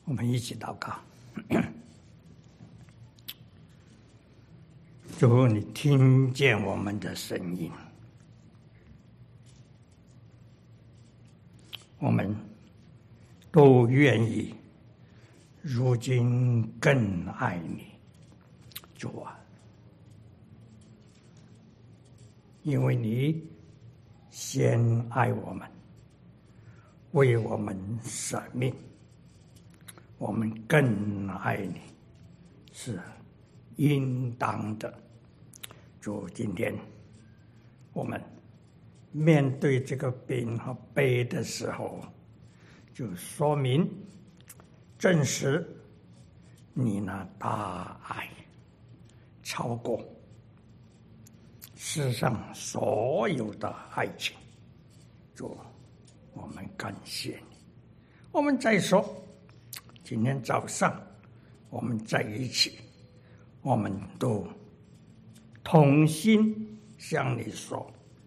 我们一起祷告。主，你听见我们的声音，我们都愿意如今更爱你，主啊，因为你先爱我们，为我们舍命，我们更爱你，是应当的。主，今天我们面对这个饼和杯的时候，就说明证实你那大爱超过世上所有的爱情。主，我们感谢你。我们再说，今天早上我们在一起，我们都同心向你说，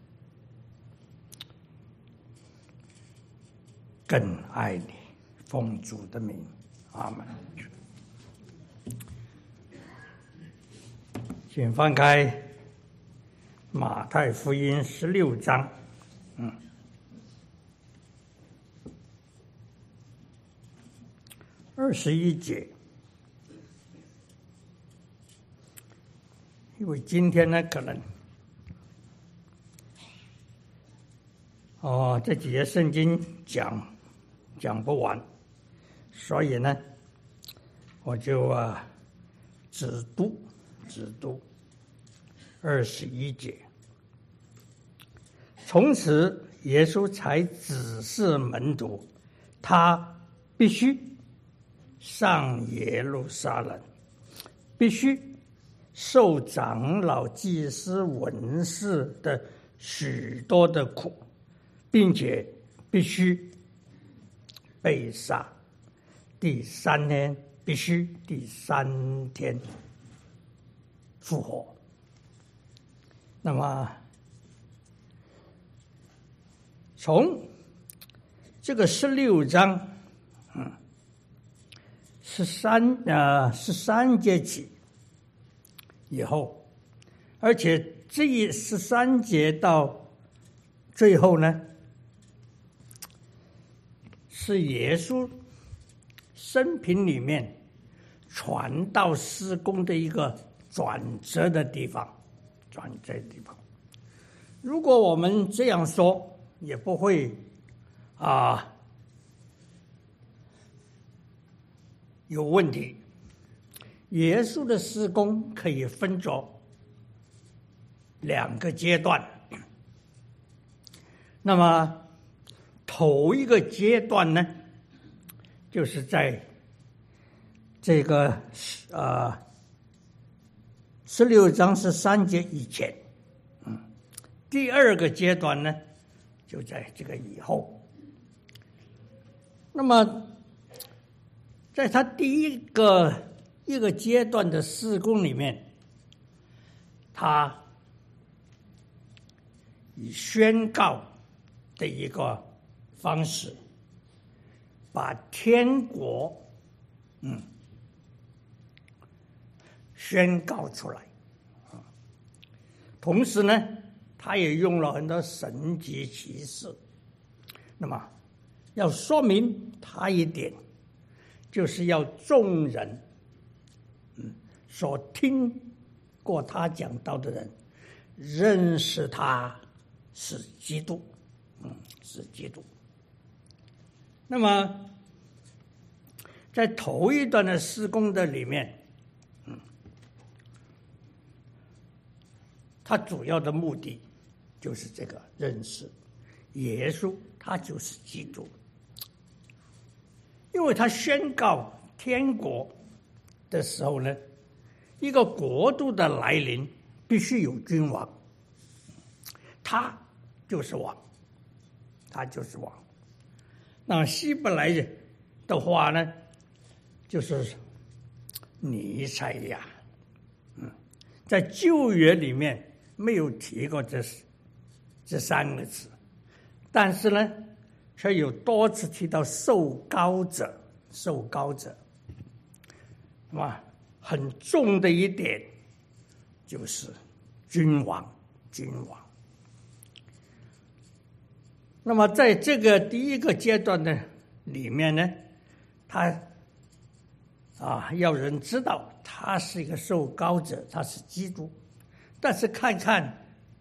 更爱你，奉主的名，阿门。请翻开马太福音16章。21节。因为今天呢，可能这几节圣经讲不完，所以呢，我就只读21节。从此，耶稣才指示门徒，他必须上耶路撒冷，必须受长老、祭司、文士的许多的苦，并且必须被杀，第三天复活。那么从这个16章13节起以后，而且这13节到最后呢，是耶稣生平里面传道事工的一个转折的地方。如果我们这样说，也不会有问题。耶稣的事工可以分作2个阶段。那么头一个阶段呢，就是在这个16章13节以前。第二个阶段呢，就在这个以后。那么在他第一个阶段的事工里面，他以宣告的一个方式，把天国宣告出来。同时呢，他也用了很多神迹奇事。那么要说明他一点，就是要众人所听过他讲道的人认识他是基督，是基督。那么在头一段的事工的里面，他主要的目的就是这个认识耶稣，他就是基督。因为他宣告天国的时候呢，一个国度的来临必须有君王，他就是王，那希伯来人的话呢，就是弥赛亚。在旧约里面没有提过这3个字，但是呢，却有多次提到受膏者， 受膏者，是吧？很重的一点就是君王。那么在这个第一个阶段呢里面呢，他要人知道他是一个受膏者，他是基督。但是看看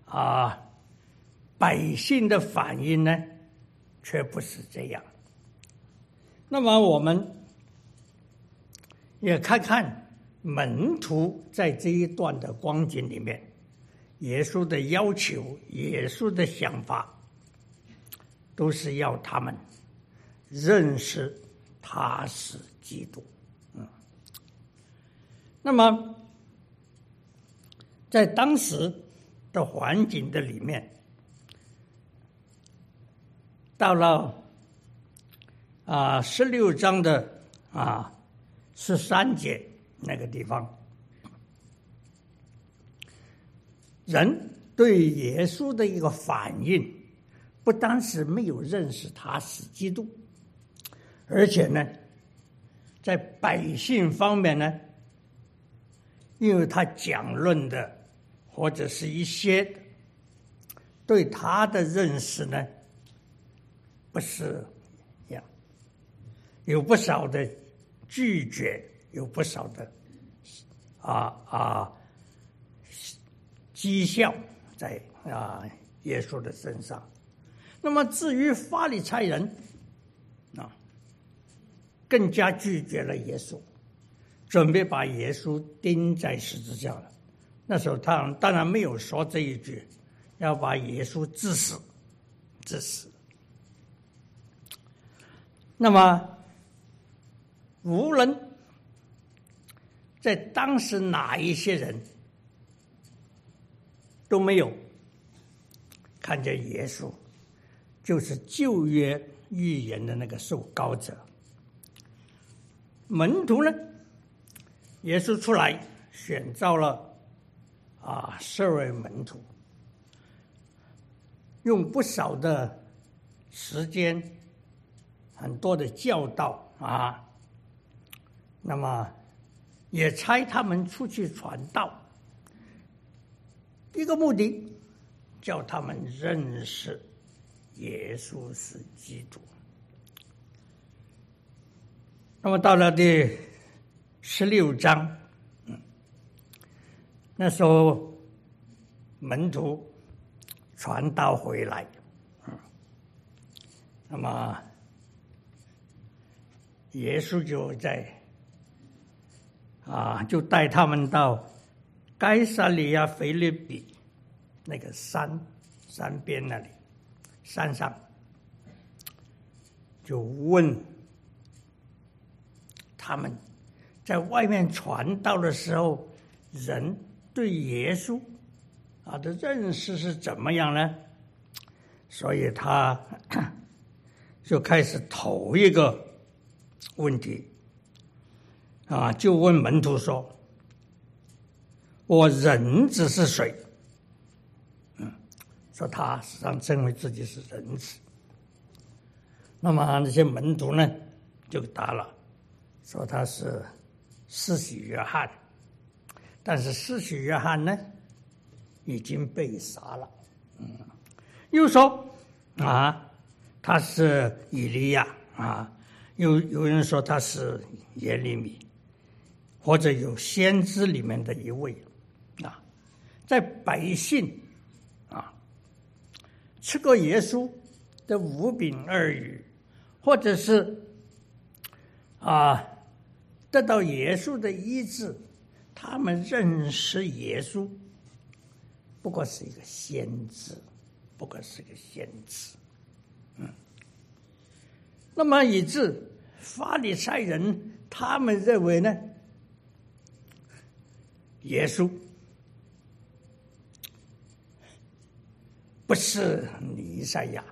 百姓的反应呢，却不是这样。那么我们也看看门徒在这一段的光景里面，耶稣的要求，耶稣的想法，都是要他们认识他是基督。那么在当时的环境的里面，到了16章的13节那个地方，人对耶稣的一个反应，不单是没有认识他是基督，而且呢，在百姓方面呢，因为他讲论的或者是一些对他的认识呢，不是一样，有不少的拒绝，有不少的讥笑在耶稣的身上。那么至于法利赛人更加拒绝了耶稣，准备把耶稣钉在十字架了。那时候他当然没有说这一句，要把耶稣治死。那么无论在当时哪一些人都没有看见耶稣就是旧约预言的那个受膏者。门徒呢，耶稣出来选召了12位门徒，用不少的时间，很多的教导那么也差他们出去传道，一个目的叫他们认识耶稣是基督。那么到了第16章，那时候门徒传道回来，那么耶稣就就带他们到该撒利亚腓立比那个山边那里，山上就问他们，在外面传道的时候，人对耶稣的认识是怎么样呢？所以他就开始投一个问题就问门徒说：“我人子是谁？”说他实际上称为自己是人子。那么那些门徒呢，就答了，说他是施洗约翰。但是施洗约翰呢，已经被杀了。又说他是以利亚有人说他是耶利米，或者有先知里面的一位在百姓吃过耶稣的5饼2鱼，或者是得到耶稣的医治，他们认识耶稣不过是一个先知，那么以致法利赛人他们认为呢，耶稣不是弥赛亚，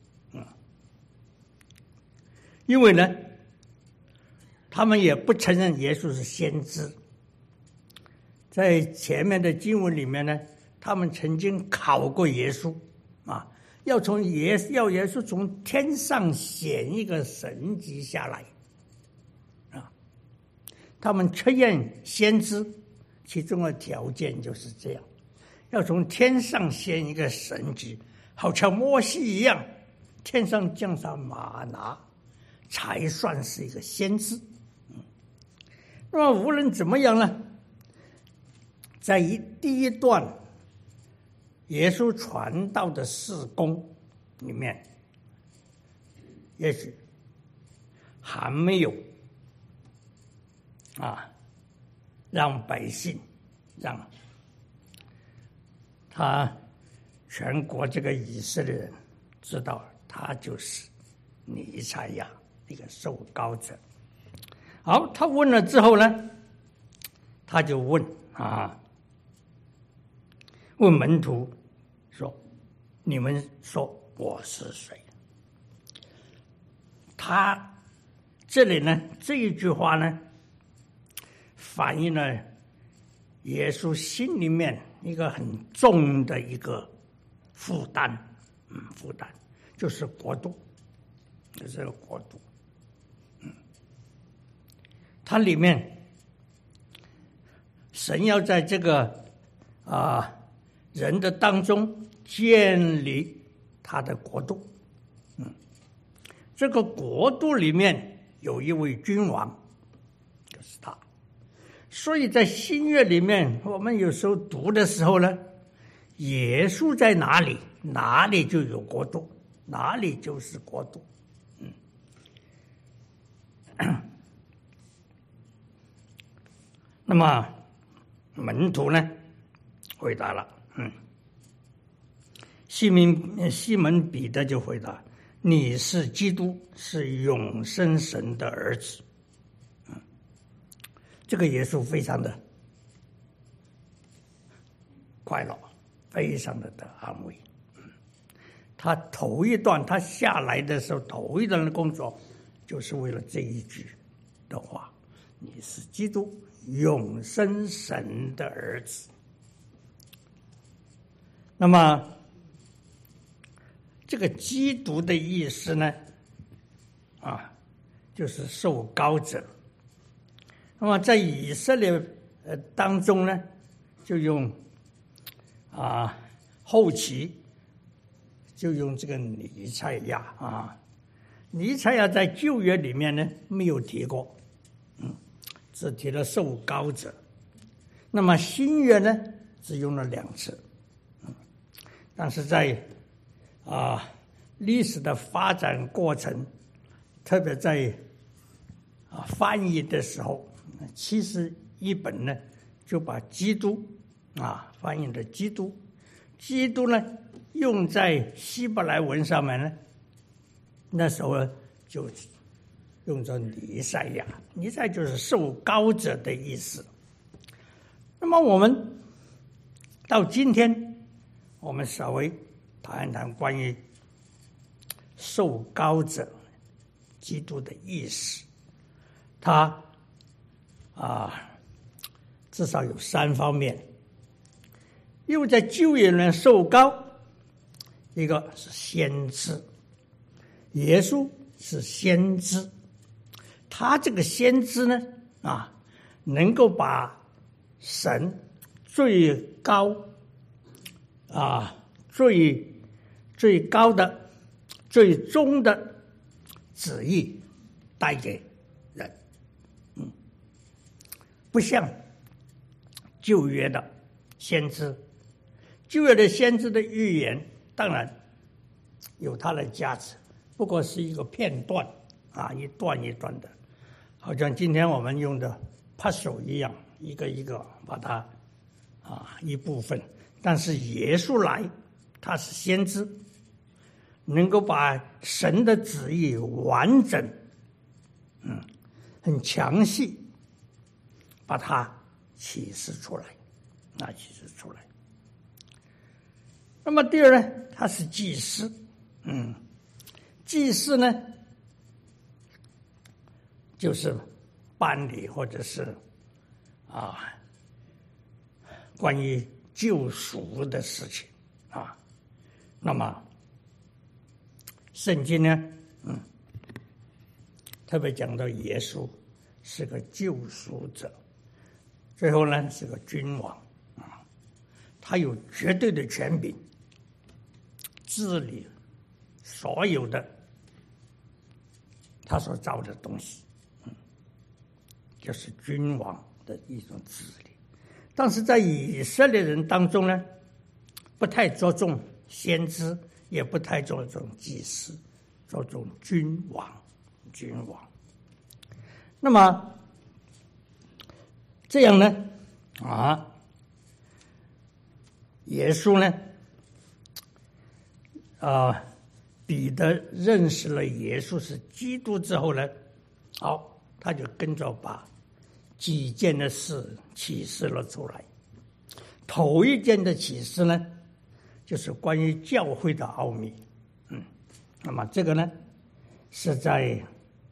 因为呢，他们也不承认耶稣是先知。在前面的经文里面呢，他们曾经考过耶稣要耶稣从天上显一个神迹下来他们测验先知，其中的条件就是这样，要从天上显一个神迹，好像摩西一样，天上降下玛拿，才算是一个先知。那么无论怎么样呢，在第一段耶稣传道的事工里面，也许还没有让百姓，让他全国这个以色列人知道他就是弥赛亚，一个受膏者。好，他问了之后呢，他就问门徒说：“你们说我是谁？”他这里呢，这一句话呢，反映了耶稣心里面一个很重的一个负担，负担就是国度，就是这个国度。它里面神要在这个人的当中建立他的国度，这个国度里面有一位君王，就是他。所以在新约里面，我们有时候读的时候呢，耶稣在哪里，哪里就有国度，哪里就是国度。那么门徒呢回答了，西门彼得就回答：“你是基督，是永生神的儿子。”这个耶稣非常的快乐，非常的安慰。他头一段他下来的时候，头一段的工作就是为了这一句的话：“你是基督，永生神的儿子。”那么这个基督的意思呢，就是受膏者。那么在以色列当中呢，就用后期就用这个弥赛亚弥赛亚在旧约里面呢没有提过，只提了受膏者。那么新约呢只用了2次，但是在历史的发展过程，特别在翻译的时候，其实一本呢就把基督翻译的基督呢用在希伯来文上面呢，那时候就用作弥赛亚，弥赛就是受膏者的意思。那么我们到今天，我们稍微谈一谈关于受膏者基督的意思。他至少有3方面。因为在旧约里受膏，一个是先知，耶稣是先知，他这个先知呢能够把神最高最高的最终的旨意带给人，不像旧约的先知。旧约的先知的预言当然有它的价值，不过是一个片段一段一段的，好像今天我们用的puzzle一样，一个一个把它一部分。但是耶稣来，他是先知，能够把神的旨意完整很详细把它启示出来，那么第二呢，他是祭司，祭司呢就是办理或者是关于救赎的事情那么圣经呢特别讲到耶稣是个救赎者，最后呢是个君王啊，他有绝对的权柄，治理所有的他所造的东西，就是君王的一种治理。但是在以色列人当中呢，不太着重先知，也不太着重祭司，着重君王。那么这样呢耶稣呢彼得认识了耶稣是基督之后呢，好，他就跟着把几件的事启示了出来。头一件的启示呢，就是关于教会的奥秘。那么这个呢是在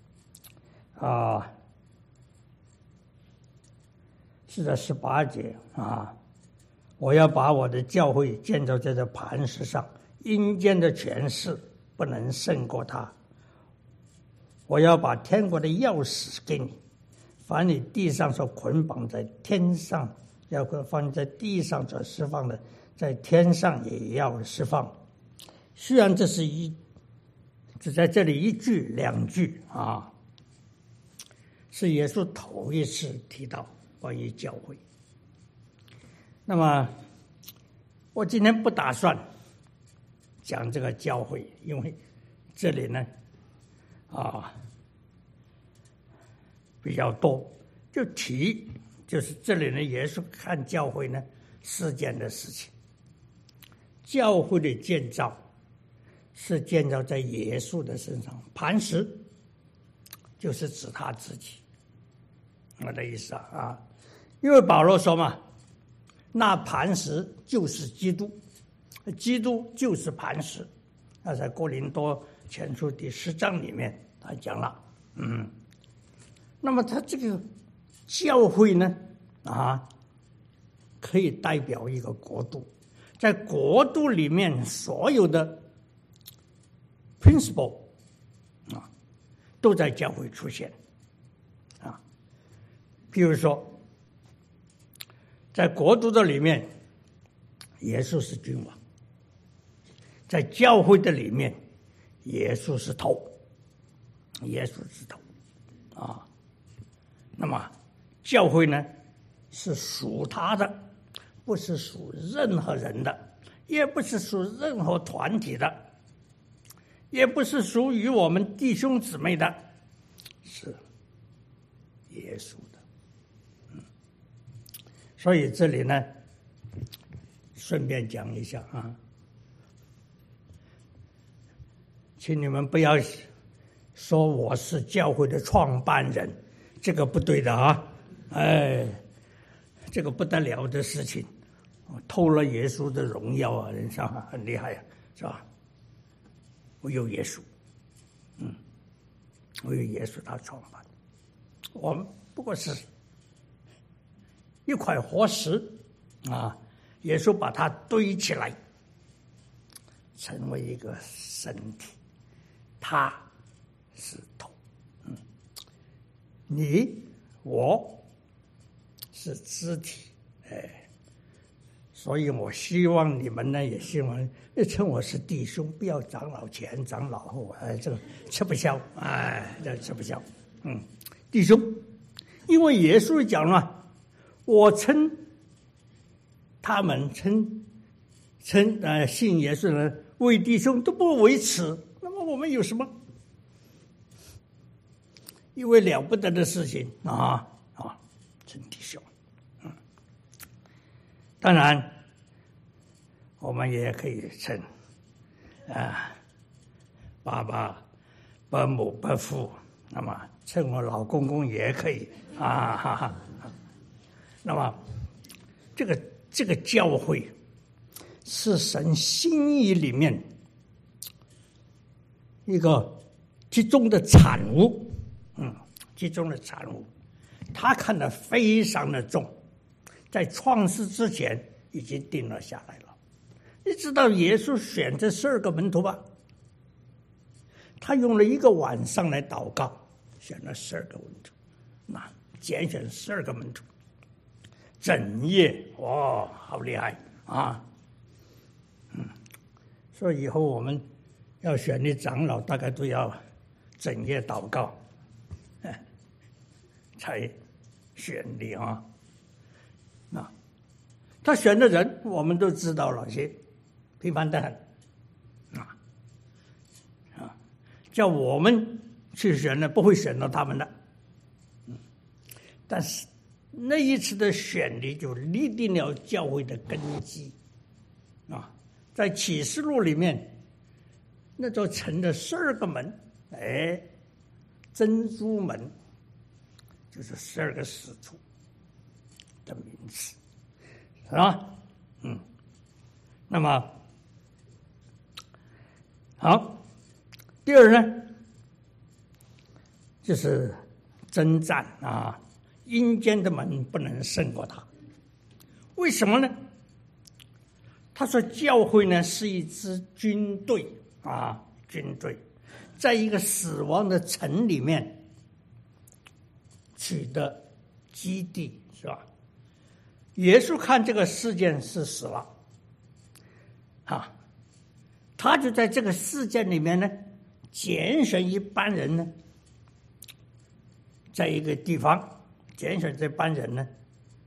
18节我要把我的教会建造在这磐石上，阴间的权势不能胜过他。我要把天国的钥匙给你，凡你地上所捆绑在天上，要放在地上所释放的，在天上也要释放。虽然这是只在这里一句两句是耶稣头一次提到关于教会。那么我今天不打算讲这个教会，因为这里呢比较多，就是这里呢耶稣看教会呢4件的事情。教会的建造是建造在耶稣的身上，磐石就是指他自己，我的意思因为保罗说嘛，那磐石就是基督，基督就是磐石。那在哥林多前书第10章里面他讲了。那么他这个教会呢可以代表一个国度，在国度里面所有的 principle 都在教会出现譬如说在国度的里面耶稣是君王，在教会的里面耶稣是头，那么教会呢是属他的，不是属任何人的，也不是属任何团体的，也不是属于我们弟兄姊妹的，是耶稣的。所以这里呢顺便讲一下请你们不要说我是教会的创办人，这个不对的这个不得了的事情，偷了耶稣的荣耀人家很厉害是吧？我有耶稣，我有耶稣他创办，我们不过是一块活石耶稣把它堆起来，成为一个身体，他是头，你我是肢体，所以我希望你们呢也希望称我是弟兄，不要长老前长老后，这个吃不消，这吃不消，弟兄，因为耶稣讲了，我称他们称信耶稣的人为弟兄都不为耻，那么我们有什么一位了不得的事情称弟兄？当然我们也可以称爸爸、伯母、伯父，那么称我老公公也可以那么这个教会是神心意里面一个其中的产物，他看得非常的重，在创世之前已经定了下来了。你知道耶稣选这12个门徒吧？他用了1个晚上来祷告，选了12个门徒。 那拣选12个门徒，整夜哇，好厉害啊！所以以后我们要选的长老，大概都要整夜祷告，才选的啊。那他选的人，我们都知道了些，平凡的很叫我们去选呢，不会选到他们的。但是那一次的选立就立定了教会的根基啊，在启示录里面，那座城的12个门，珍珠门就是12个使徒的名字，是吧？那么好。第二呢，就是征战啊，阴间的门不能胜过他。为什么呢？他说教会呢是一支军队啊，军队在一个死亡的城里面取得基地，是吧？耶稣看这个事件是死了啊，他就在这个事件里面呢，拣选一班人呢，在一个地方拣选这班人呢，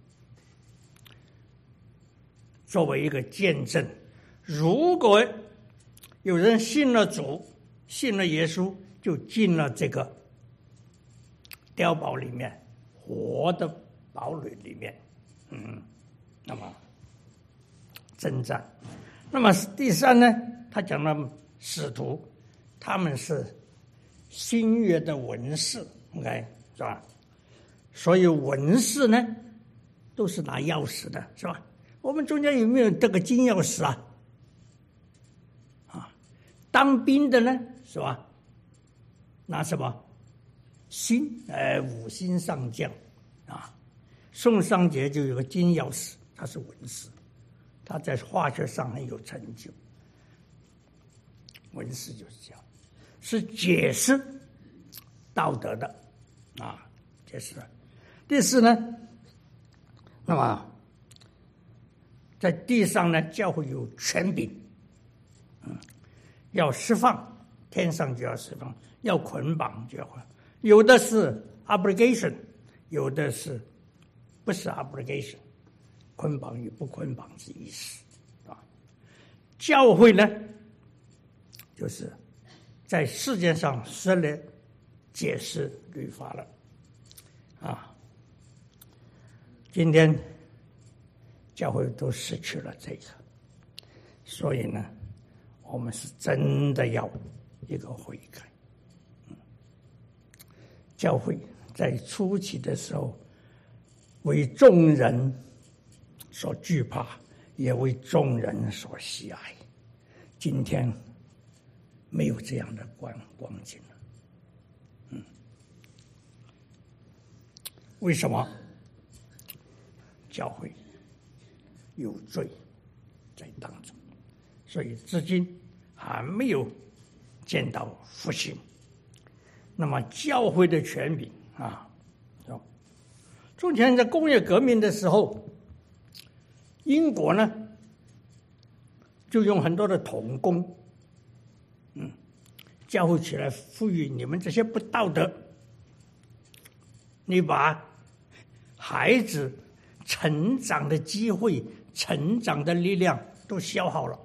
作为一个见证。如果有人信了主，信了耶稣，就进了这个碉堡里面，活的堡垒里面。那么征战。那么第三呢，他讲了使徒，他们是新约的文士，OK， 是吧？所以文士呢，都是拿钥匙的，是吧？我们中间有没有这个金钥匙啊？当兵的呢，是吧？拿什么星？5星上将啊。宋尚节就有个金钥匙，他是文士，他在化学上很有成就。文士就是这样，是解释道德的啊，解释。第四呢，那么在地上呢，教会有权柄，要释放，天上就要释放；要捆绑就要捆绑。有的是 obligation， 有的是不是 obligation， 捆绑与不捆绑是意思啊。教会呢，就是在世界上设立解释律法了啊。今天教会都失去了这个，所以呢，我们是真的要一个悔改。教会在初期的时候，为众人所惧怕，也为众人所喜爱。今天没有这样的光景了。为什么？教会有罪在当中，所以至今还没有见到复兴。那么教会的权柄啊，从前在工业革命的时候，英国呢就用很多的童工，教会起来呼吁你们这些不道德，你把孩子成长的机会、成长的力量都消耗了。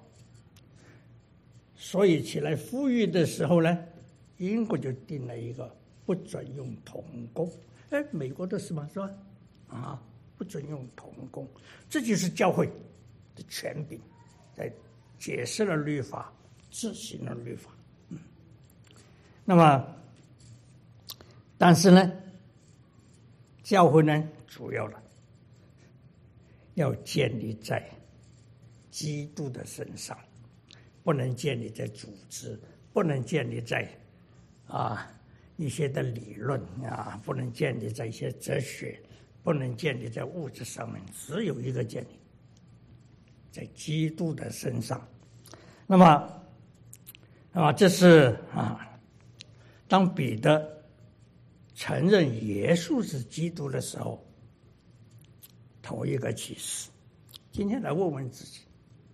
所以起来呼吁的时候呢，英国就定了一个不准用童工。美国的是吗？是吧？不准用童工，这就是教会的权柄，在解释了律法，执行了律法。那么，但是呢，教会呢，主要的要建立在基督的身上，不能建立在组织，不能建立在一些的理论啊，不能建立在一些哲学，不能建立在物质上面，只有一个建立在基督的身上。那么这是当彼得承认耶稣是基督的时候，头一个启示。今天来问问自己，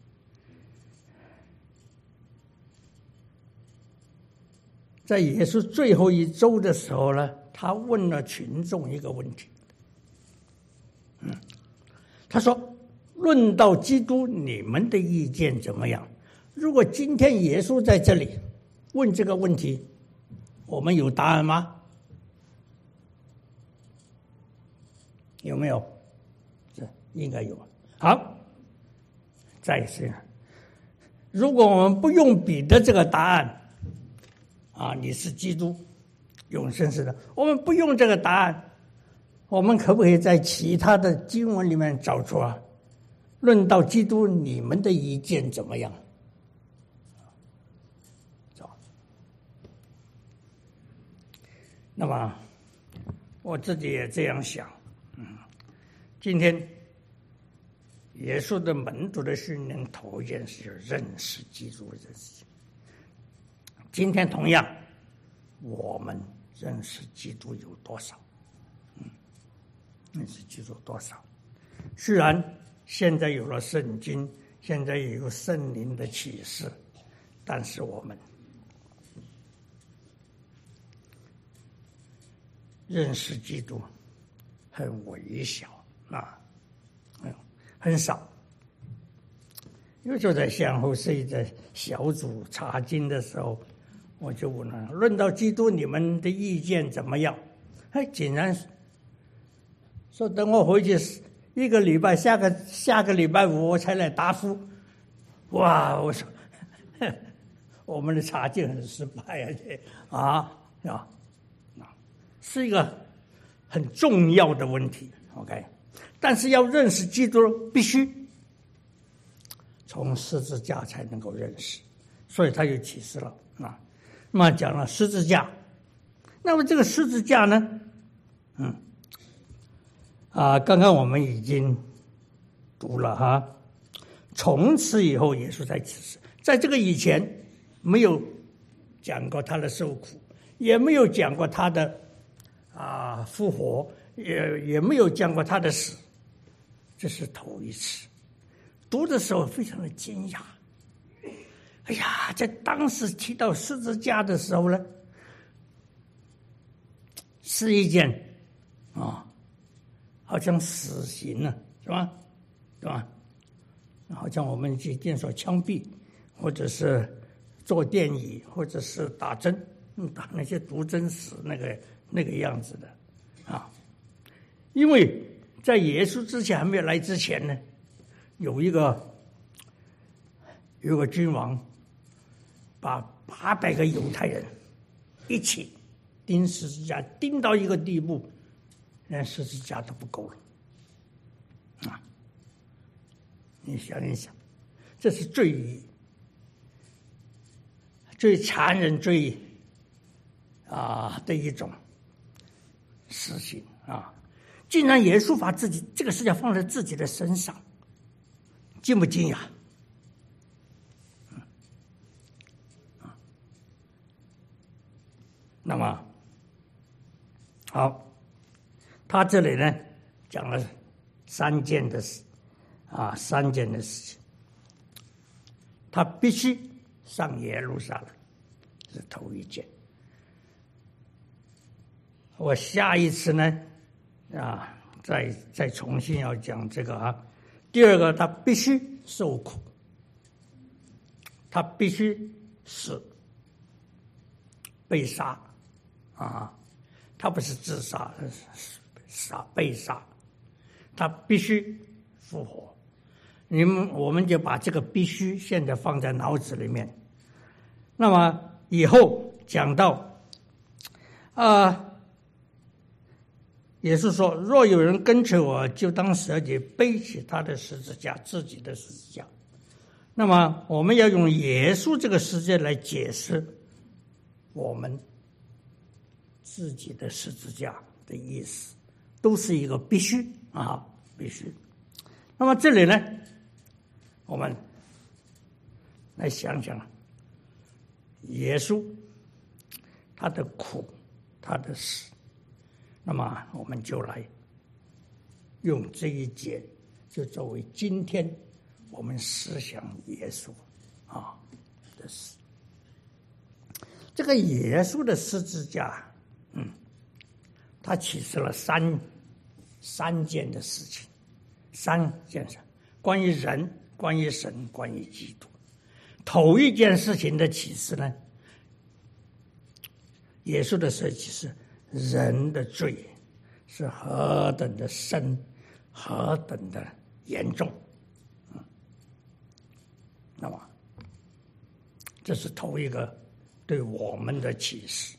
在耶稣最后一周的时候呢，他问了群众一个问题。他说：“论到基督，你们的意见怎么样？”如果今天耶稣在这里问这个问题，我们有答案吗？有没有？这应该有。好，再一次，如果我们不用彼得这个答案，你是基督，永生是的，我们不用这个答案，我们可不可以在其他的经文里面找出论到基督，你们的意见怎么样？那么我自己也这样想，今天耶稣的门徒的训练头一件事就是认识基督的事情。今天同样，我们认识基督有多少？认识基督多少？虽然现在有了圣经，现在也有圣灵的启示，但是我们认识基督很微小很少。有时候在向后是在小组查经的时候，我就问了：论到基督，你们的意见怎么样？竟然说等我回去一个礼拜，下个礼拜五我才来答复。哇！我说我们的查经很失败是一个很重要的问题 ，OK。但是要认识基督，必须从十字架才能够认识，所以他就启示了那么讲了十字架，那么这个十字架呢，刚刚我们已经读了从此以后耶稣才启示，在这个以前没有讲过他的受苦，也没有讲过他的复活，也没有讲过他的死，这是头一次。读的时候非常的惊讶，哎呀，在当时提到十字架的时候呢，是一件好像死刑了，是吧？好像我们今天说枪毙，或者是坐电椅，或者是打针，打那些毒针死那个样子的因为在耶稣之前还没有来之前呢，有一个君王把800个犹太人一起钉十字架，钉到一个地步，连十字架都不够了你想一想，这是最残忍最的一种事情竟然耶稣把自己这个事情放在自己的身上，惊不惊讶？那么好，他这里呢讲了3件的事情，他必须上耶路撒冷，是头一件。我下一次呢再重新要讲这个第二个，他必须受苦，他必须死，被杀他不是自杀，被杀，他必须复活。我们就把这个必须现在放在脑子里面。那么以后讲到也是说，若有人跟随我，就当舍己，背起他的十字架，自己的十字架。那么我们要用耶稣这个世界来解释我们自己的十字架的意思，都是一个必须必须。那么这里呢，我们来想想耶稣他的苦，他的死， 那么我们就来用这一节，就作为今天我们思想耶稣的事。这个耶稣的十字架，他启示了三件的事情，三件事，关于人，关于神，关于基督。头一件事情的启示呢，耶稣的启示，人的罪是何等的深，何等的严重。那么这是头一个对我们的启示。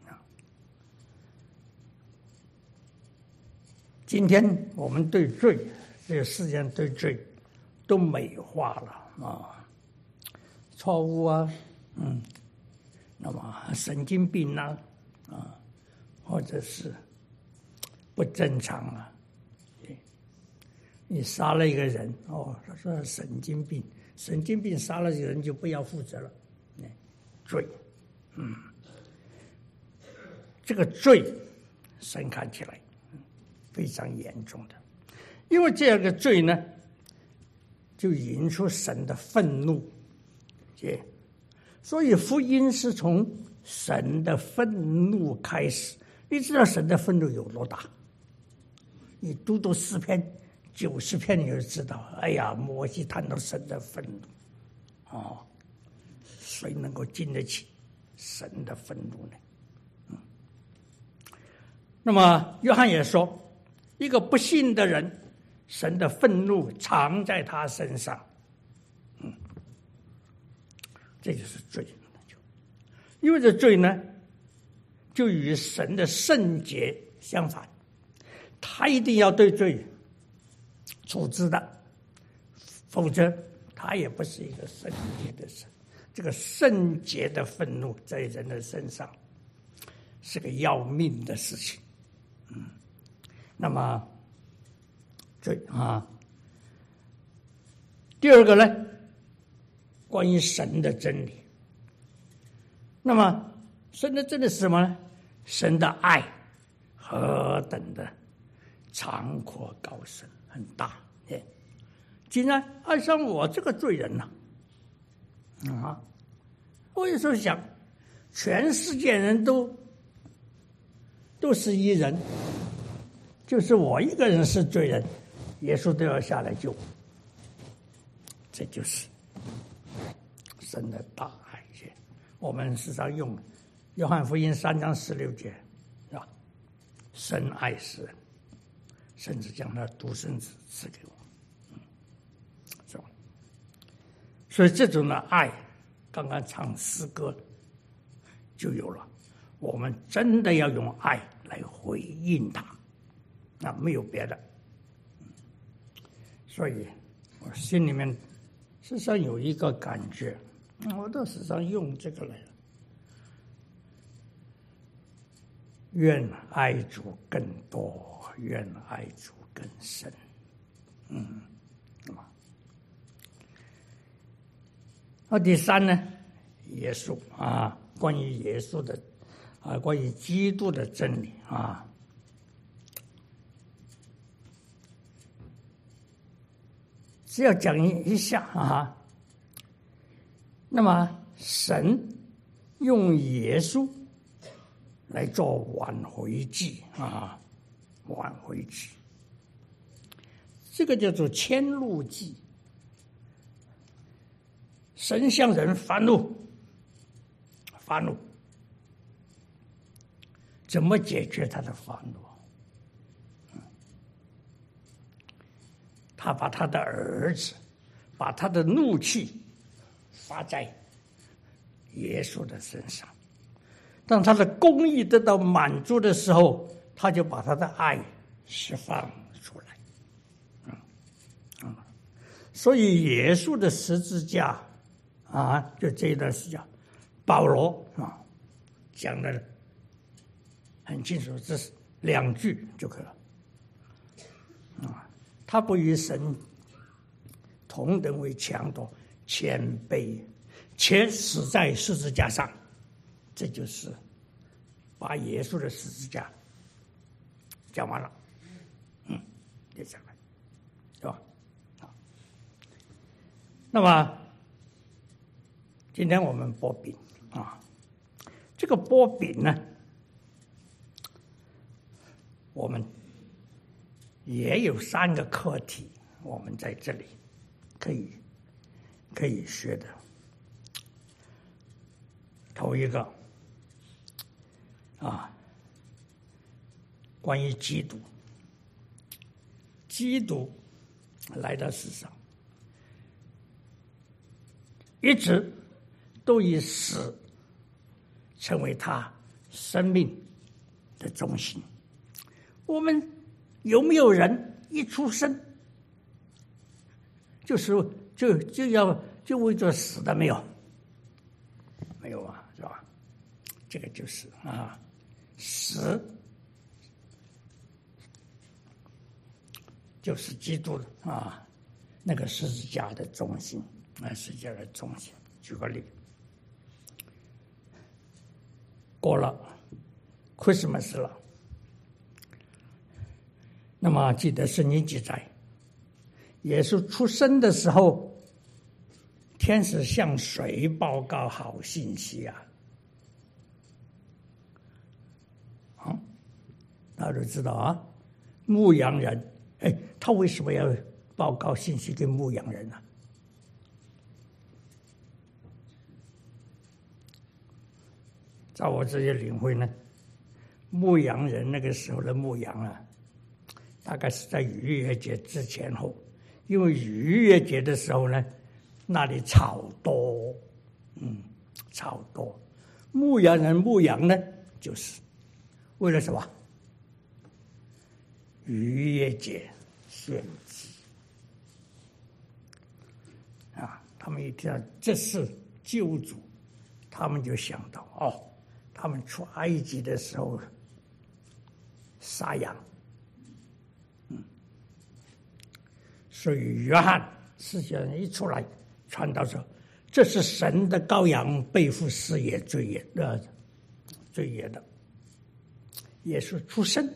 今天我们对罪，这个世界上对罪都美化了错误啊，那么神经病啊，或者是不正常啊，你杀了一个人他说神经病，神经病杀了一个人就不要负责了，罪，这个罪神看起来非常严重的，因为这个罪呢，就引出神的愤怒，所以福音是从神的愤怒开始。你知道神的愤怒有多大？你读诗篇90篇，你就知道。哎呀，摩西谈到神的愤怒，谁能够经得起神的愤怒呢？那么约翰也说，一个不信的人，神的愤怒藏在他身上。这就是罪。因为这罪呢，就与神的圣洁相反，他一定要对罪处置的，否则他也不是一个圣洁的神。这个圣洁的愤怒在人的身上是个要命的事情。那么罪第二个呢，关于神的真理。那么神的真理是什么呢？神的爱何等的长阔高深，很大，竟然爱上我这个罪人呢？我有时候想，全世界人都是义人，就是我一个人是罪人，耶稣都要下来救，这就是神的大爱。我们时常用约翰福音3章16节，是吧？神爱世人，甚至将他独生子赐给我，是吧？所以这种的爱，刚刚唱诗歌就有了。我们真的要用爱来回应他，那没有别的。所以我心里面时常有一个感觉，我都时常用这个来，愿爱主更多，愿爱主更深。第三呢，耶稣关于耶稣的关于基督的真理只要讲一下那么神用耶稣来做挽回祭挽回祭，这个叫做迁怒祭。神向人发怒，怎么解决他的发怒？他把他的儿子，把他的怒气发在耶稣的身上。当他的公义得到满足的时候，他就把他的爱释放出来。所以耶稣的十字架就这一段时间，保罗讲的很清楚，这是2句就可以了。他不与神同等为强夺，谦卑，且死在十字架上。这就是把耶稣的十字架讲完了，接下来，是吧？好，那么今天我们剥饼啊，这个剥饼呢，我们也有3个课题，我们在这里可以学的。头一个关于基督，基督来到世上，一直都以死成为他生命的中心。我们有没有人一出生就为着死的？没有，没有啊，是吧？这个就是死就是基督那个十字架的中心，十字架的中心。举个例，过了 Christmas 了，那么记得圣经记载，耶稣出生的时候，天使向谁报告好信息啊？大家都知道牧羊人，他为什么要报告信息给牧羊人呢？照我这些领会呢，牧羊人那个时候的牧羊大概是在逾越节之前后，因为逾越节的时候呢，那里草多，草多，牧羊人牧羊呢，就是为了什么？逾越节献祭他们一听到这是救主，他们就想到他们出埃及的时候杀羊，所以约翰使者一出来传道说，这是神的羔羊，背负世界罪孽的。耶稣出生，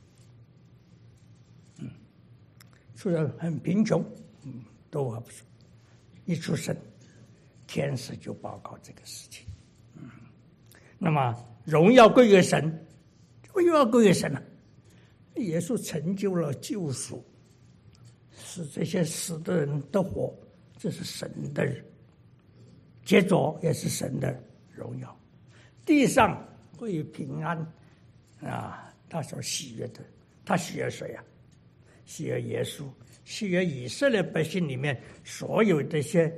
虽然很贫穷，都不是，一出生，天使就报告这个事情。那么荣耀归给神，荣耀归给神了。耶稣成就了救赎，使这些死的人得活，这是神的杰作，也是神的荣耀。地上会有平安他所喜悦的，他喜悦谁啊？喜悦耶稣，喜悦以色列百姓里面所有这些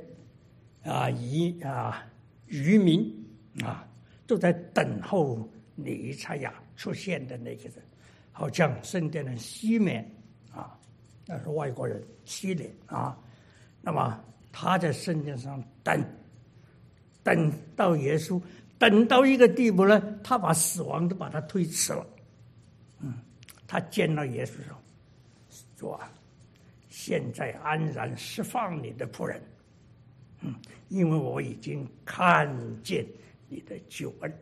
渔民都在等候弥赛亚出现的那个人，好像圣殿的西面那是外国人西脸那么他在圣殿上等到耶稣，等到一个地步呢，他把死亡都把他推迟了。他见到耶稣说：“主啊，现在安然释放你的仆人，因为我已经看见你的救恩。”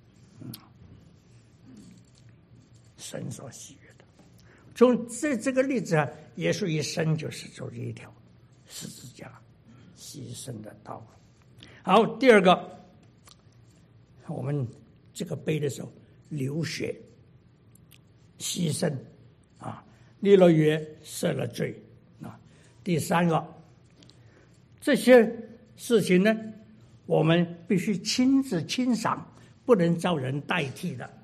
神所喜悦的。从这个例子耶稣一生就是走这一条十字架牺牲的道路。好，第二个，我们这个背的时候流血牺牲立了约，赦了罪第三个，这些事情呢，我们必须亲自亲赏，不能找人代替的。